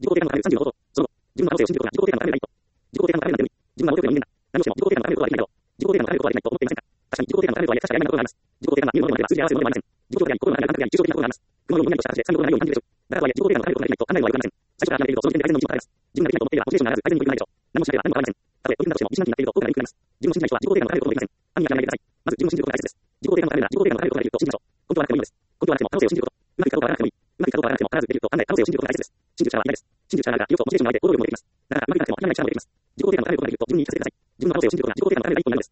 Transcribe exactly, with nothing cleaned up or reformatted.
自己肯定感が高めるさんじゅうのこと。その後、自分の可能性を信じることが自己肯定感が高めるメリット。自己肯定感が高めるのに、自分はもうよくの人間だ。何をしても自己肯定感が高めることはできないと。自己肯定感が高めることはできないと思っていませんか。確かに自己肯定感が高めるとはいえ確かに曖昧なところがあります。自己肯定感が見えるものでは数字で表せるものではありません。自己評価や心の中である感覚や日常的なところがあります。熊の論文になるとした話でさんじゅうごな内容を感じるでしょう。だからとはいえ自己肯定感が高めることができないと考えるのはよくありません。最初から諦めているとその時点で相手の人気を与えます。自分ができないと思っていればモチベーションが上がらず相手にも良くないでしょう。何もしなければ何も変わりません。たとえ取り組んだとしても自信なくなっていると効果が鈍くなります。自分を信じない人は自己肯定感が高めることもできません。暗に諦めないでください。まず自分を信じることが大切です。自己肯定感が高めるなら自己肯定感が高めることができると信じましょう。本当はなくてもいいのです。本当はなくても可能性を信じること。うまくいったかどうかわからなくてもいい。うまくいったかどうかわからなくても必ずできると考え可能性を信じることが大切です。信じる力はいないです。信じる力があるから意欲とモチベーションが湧いて行動力もできます。だからうまくいかなくても諦めない力もできます。自己肯定感が高めることができると自分に言い聞かせてください。自分の可能性を信じることが自己肯定感が高める第一歩になるのです。